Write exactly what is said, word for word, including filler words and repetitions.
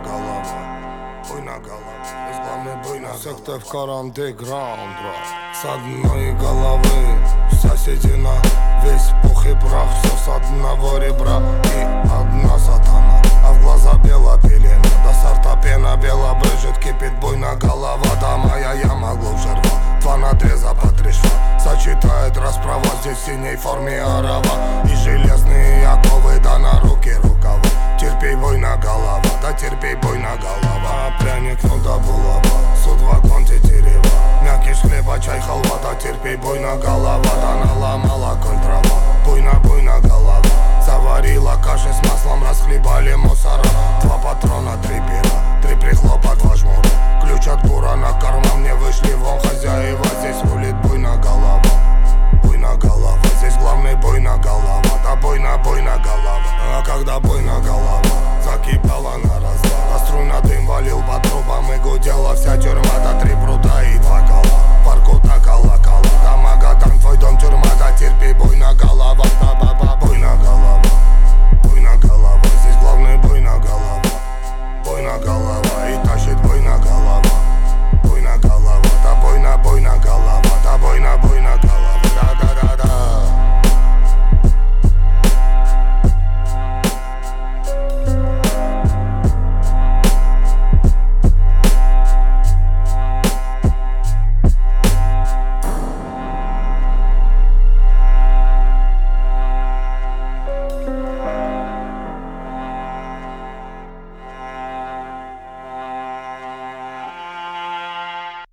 голова, буйна голова. Здесь главный буйна голова. Секта в карандеграунд, с одной головы вся седина, весь пух и прах, все с одного ребра. И одна сатана, а в глаза бела пелена. До сорта пена бела брызжет, кипит буйна голова. Да моя яма глубже рва, два надреза по три шва. Сочетает расправа, здесь в синей форме арава. И железные оковы, да на руки рукава. Терпей, буйна голова, да терпей, буйна голова. Пряник, ну да булава, суд вагон тетерева. Мякиш хлеба, чай, халва, да терпей, буйна голова. Да наломала коль трава, буйна, буйна голова. Заварила каши с маслом, расхлебали мусора. Два патрона, три пера, три прихлопа, два жмура. Ключ от бура на карман, мне вышли вон хозяева. Здесь рулит буйна голова, буйна голова. Здесь главный буйна голова, да буйна, буйна голова. А когда буйна голова закипала на